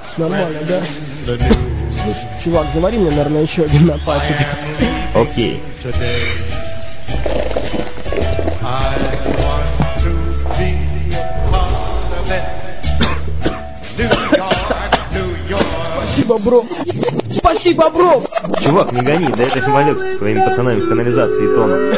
Нормально, да? Слушай, чувак, завари мне, наверное, еще один на пальчик. Окей. Спасибо, бро. Спасибо, бро. Чувак, не гони, да это самолет со своими пацанами в канализации и тоном.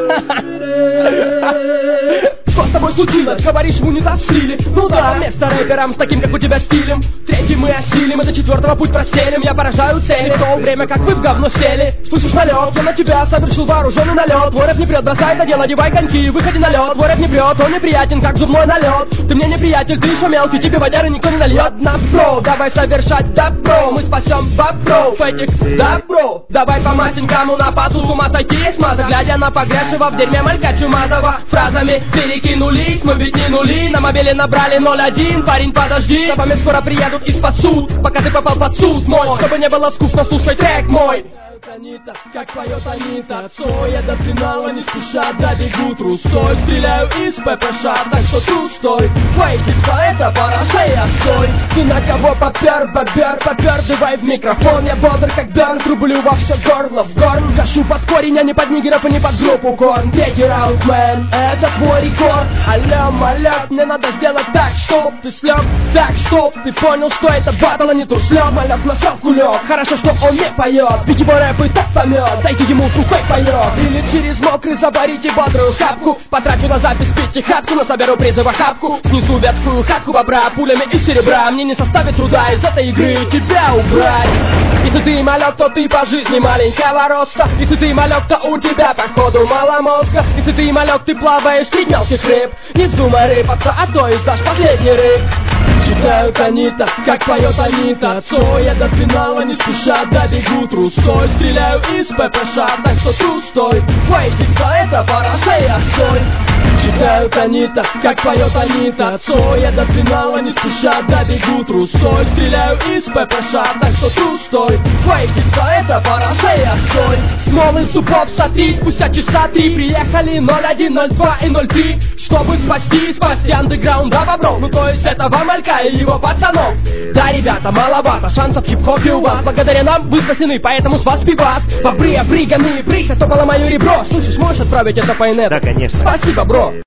Что с тобой случилось? Говоришь, ему не заслили. Ну да, вместо рэпером с таким, как у тебя, стилем. Третий мы осилим, это четвертого путь простелим. Я поражаю цели, в то время как вы в говно сели. Слышишь налет, я на тебя совершил вооруженный налет. Твой рэп не прет, бросай это дело, одевай коньки, выходи на лед. Твой рэп не прет, он неприятен, как зубной налет. Ты мне не приятель, ты еще мелкий, тебе водяры никто не нальет. На бро, давай совершать добро, мы спасем бобров этих добро. Давай по масенькому напасу, с ума сойти есть маза. Глядя на погрязшего в дерьме малька Чумазова, фразами перекинулись, мы ведь не нули. На мобиле набрали 01, парень, подожди. За вами скоро приедут и спасут, пока ты попал под суд мой. Чтобы не было скучно, слушай трек мой. Анита, как поет Анита, Цой, я до финала не спеша добегу трусой. Стреляю из ППШ, так что тут стой. Вейкиста, это параша и отстой. Ты на кого попер, давай в микрофон. Я бодр, как Берн, трублю во все горло в горн. Гашу под корень, а не под нигеров и не под группу корн. Третий раунд, мэн, это твой рекорд. Алло, малек, мне надо сделать так, чтоб ты слег. Так, чтоб ты понял, что это батл, а не труслёг. Малек на совку лег, хорошо, что он не поет. Ведь его рэп и так помет, дайте ему сухой поет. Или через мокрый заварите бодрую хапку. Потрачу на запись пятихатку, но соберу призы в охапку. Снизу ветхую хатку бобра, пулями из серебра. Мне не составит труда из этой игры тебя убрать. Если ты малек, то ты по жизни маленького роста. Если ты малек, то у тебя походу мало мозга. Если ты малек, ты плаваешь среди мелких рыб. Не вздумай рыпаться, а то издашь последний рыб. Читают Анита, как поет Анита, Цой, я до финала не спеша добегу трусой. Стреляю из ППШ, так что тут стой. Вейкиста, это параша и отстой. Читают Анита, как поет Анита, Цой, я до финала не спеша добегу трусой. Стреляю из ППШ, так что тут стой. Вейкиста, это параша и отстой. Смолы супов сотри, спустя часа 3 приехали 01, 02 и 03, чтобы спасти андеграунда бобров. Ну то есть этого малька и его пацанов. Да, ребята, маловато шансов в хип-хопе у вас. Благодаря нам вы спасены, поэтому с вас пивас. Бобры, обриганы, брысь, а то поломаю ребро. Слушай, можешь отправить это по инету? Да, конечно. Спасибо, бро.